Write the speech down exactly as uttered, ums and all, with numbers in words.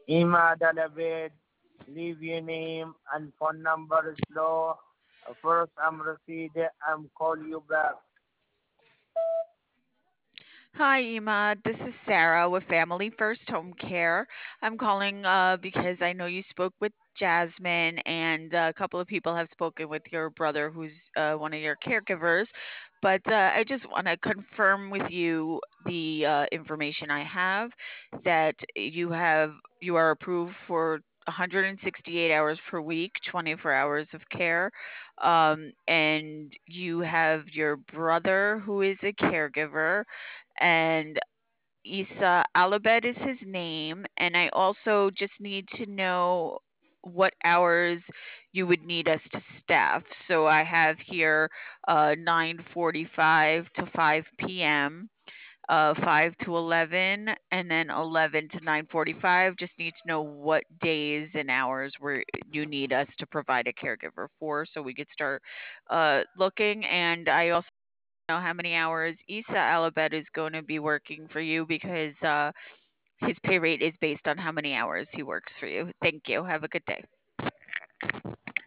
Ima Dalabed, leave your name and phone number below. First, I'm Rashid. I'm call you back. Hi, Emma. This is Sarah with Family First Home Care. I'm calling uh, because I know you spoke with Jasmine, and uh, a couple of people have spoken with your brother, who's uh, one of your caregivers. But uh, I just want to confirm with you the uh, information I have that you have you are approved for one hundred sixty-eight hours per week, twenty-four hours of care, um, and you have your brother who is a caregiver, and Isa Alabed is his name. And I also just need to know what hours you would need us to staff. So I have here uh, nine forty-five to five p m, uh, five to eleven, and then eleven to nine forty-five. Just need to know what days and hours where you need us to provide a caregiver for so we could start uh, looking. And I also know how many hours Isa Alabed is going to be working for you because uh, his pay rate is based on how many hours he works for you. Thank you. Have a good day.